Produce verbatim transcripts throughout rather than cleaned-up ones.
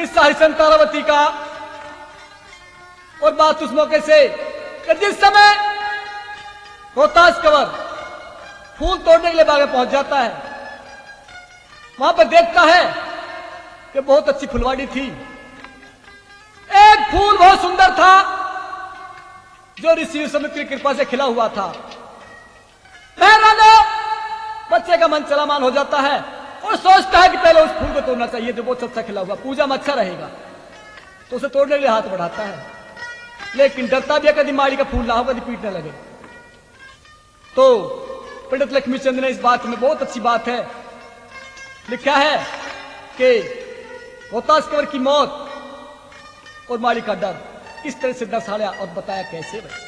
किस्सा हरिशन तारावती का। और बात उस मौके से कि जिस समय रोहतास कंवर फूल तोड़ने के लिए बाग में पहुंच जाता है, वहां पर देखता है कि बहुत अच्छी फुलवाड़ी थी। एक फूल बहुत सुंदर था जो ऋषि समुद्र की कृपा से खिला हुआ था। बच्चे का मन चलामान हो जाता है और सोचता है कि पहले उस फूल को तोड़ना चाहिए जो बहुत अच्छा खिला हुआ, पूजा में अच्छा रहेगा, तो उसे तोड़ने के लिए हाथ बढ़ाता है। लेकिन डरता भी है कभी माड़ी का फूल ना हो, कभी पीटने लगे। तो पंडित लक्ष्मीचंद ने इस बात में बहुत अच्छी बात है लिखा है कि रोहतास कंवर की मौत और माड़ी का डर किस तरह से दर्शाया और बताया कैसे भाई।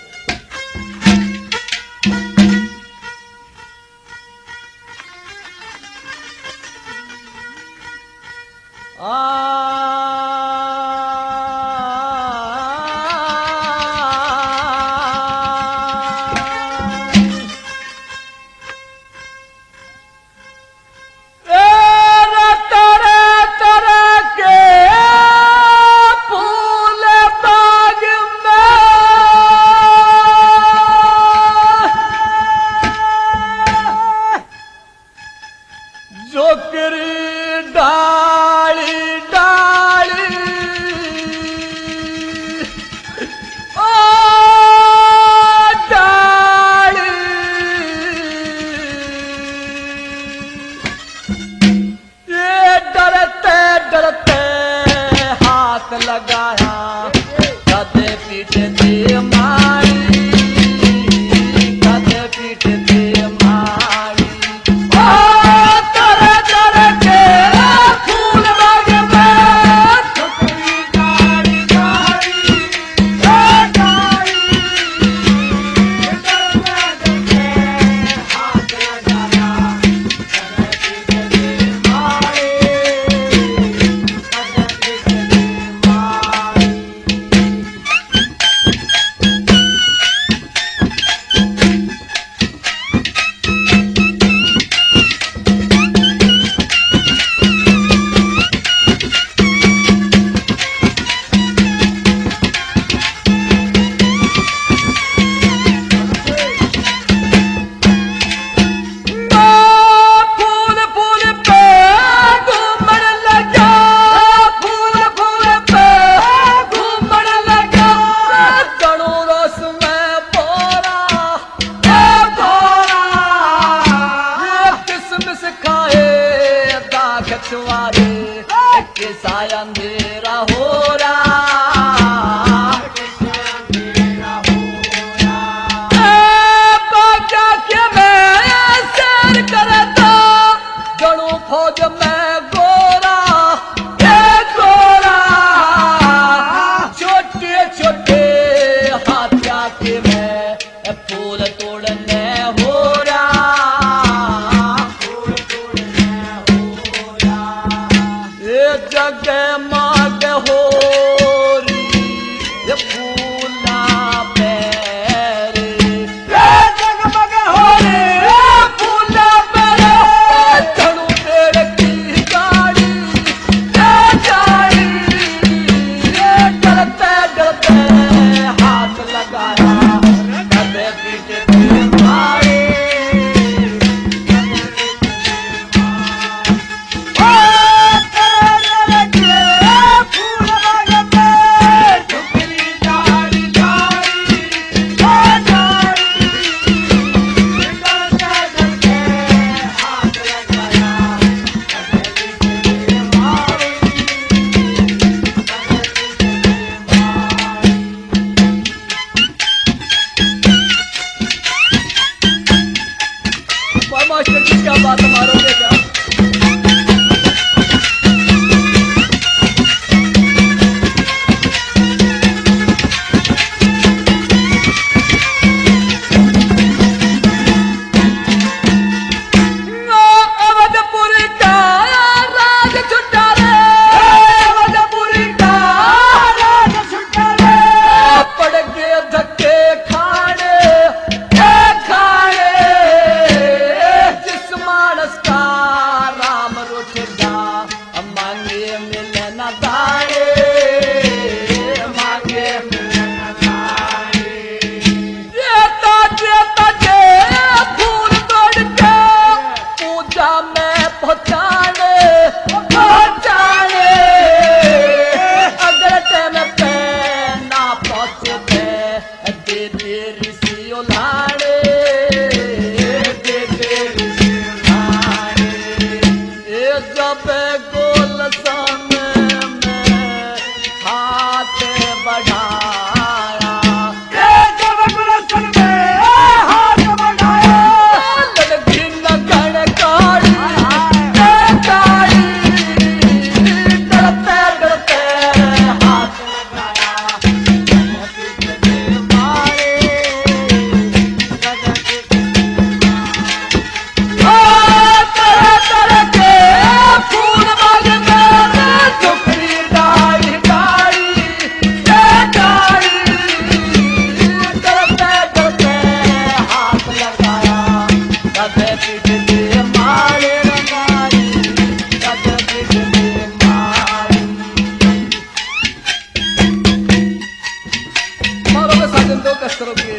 जिंदो कसरोगे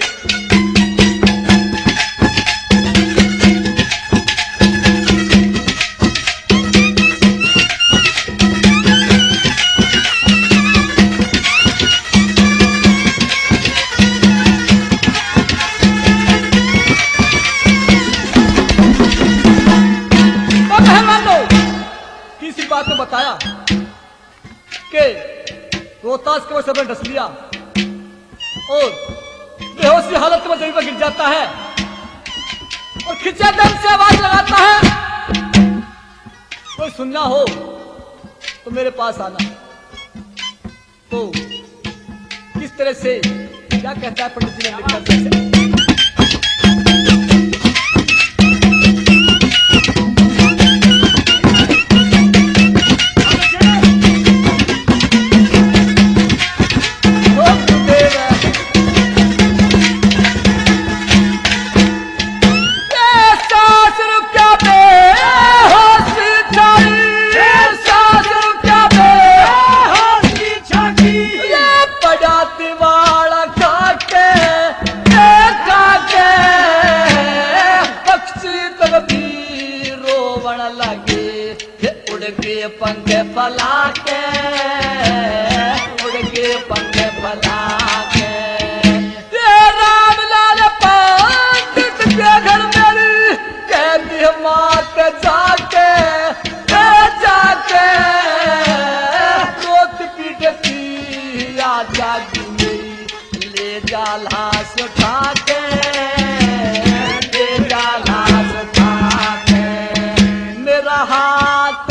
बात में बताया कि रोहतास के वो सब डस लिया और बेहोशी हालत में जमीन पर गिर जाता है और खिंचे दम से आवाज लगाता है, कोई सुनना हो तो मेरे पास आना। तो किस तरह से क्या कहता है पंडित जी ने लिखा पंखे फला के उड़ के पंखे फला के राम लाल पंडित के घर मेरी कहती मात जाके जाके रोत पीटती आ जागी मेरी ले जा लाश उठा के ले जा लाश उठा के मेरा हाथ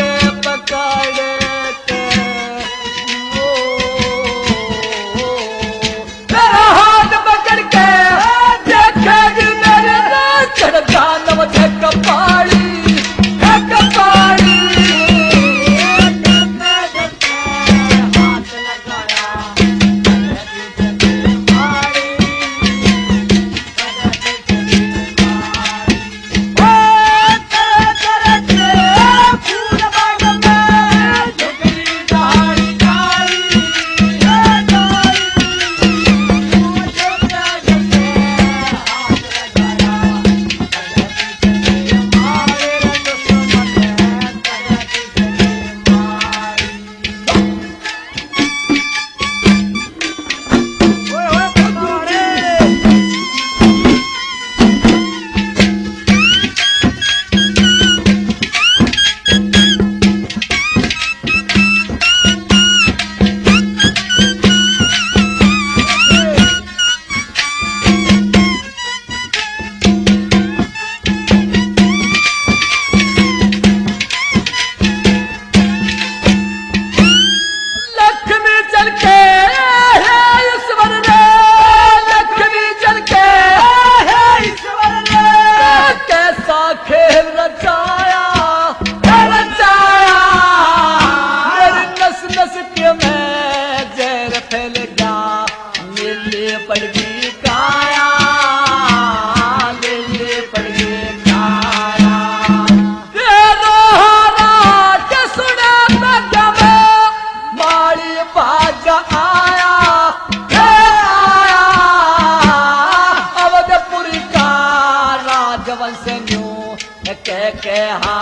के हा